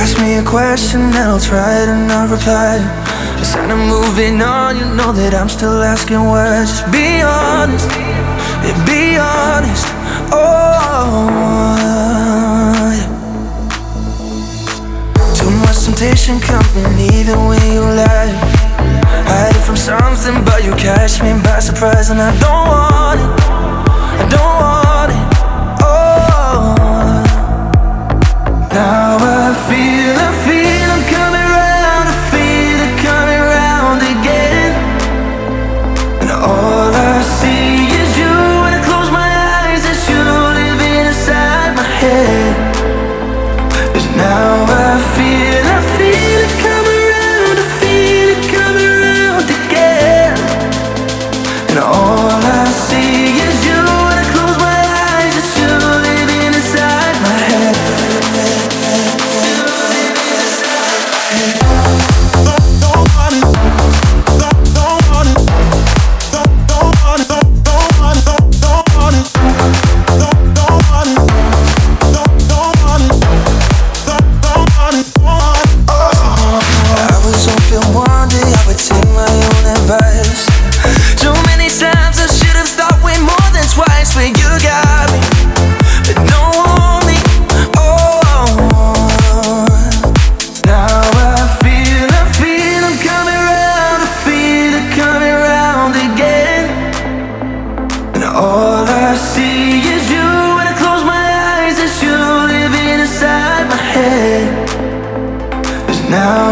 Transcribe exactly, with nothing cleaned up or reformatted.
ask me a question and I'll try to not reply. Instead of moving on, you know that I'm still asking why. Just be honest, yeah, be honest. Oh, yeah. Too much temptation coming even when you lie. Hide it from something but you catch me by surprise. And I don't want it, I don't want it. Oh, now I feel, I feel I'm coming round, I feel it coming round again. And all I see is you. When I close my eyes, it's you living inside my head. 'Cause now I feel, I feel it coming round, I feel it coming round again. And all I see is you. When I close my eyes, it's you living inside my head. All I see is you. When I close my eyes, it's you living inside my head. 'Cause now